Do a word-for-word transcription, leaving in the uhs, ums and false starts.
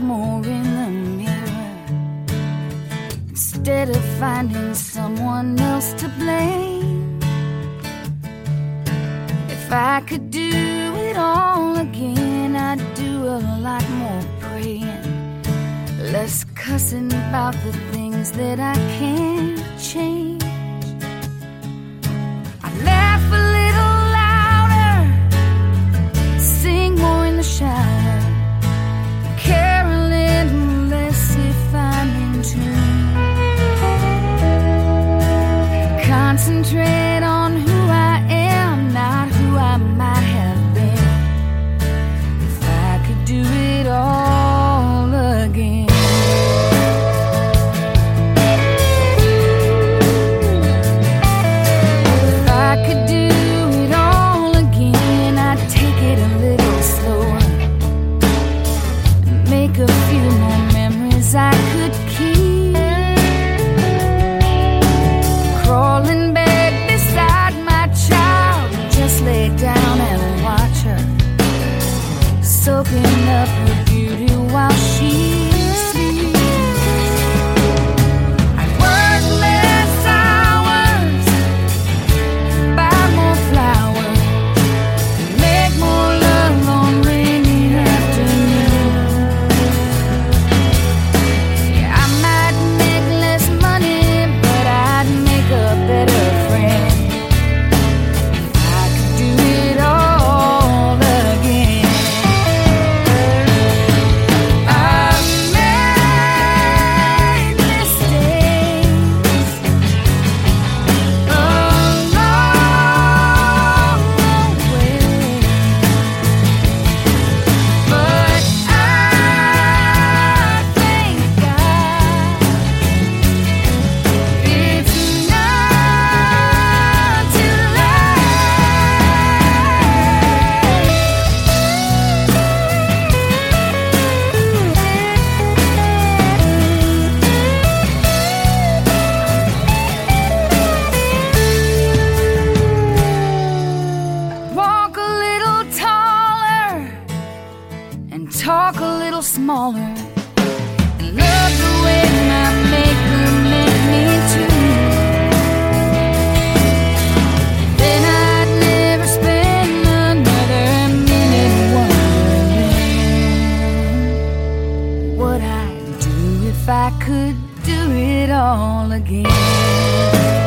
more in the mirror, instead of finding someone else to blame. If I could do it all again, I'd do a lot more praying, less cussing about the things that I can't change. I'd laugh a little louder, sing more in the shower, care a little less if I'm in tune, concentrate on who I am, not who I might have been. If I could do it all again. If I could do it all again, I'd take it a little slower, make a few more memories I could keep, crawl in bed beside my child, just lay down and watch her, soaking up her beauty while she sleeps. I'd work less hours, buy more flowers, make more love on rainy afternoons. Yeah, I might make less money, but I'd make a better friend. If I could do it all again. I've made mistakes along the way, but I thank God it's not too late. Walk a little taller and talk a little smaller, and love the way my maker meant me to. Then I'd never spend another minute wondering what I'd do if I could do it all again.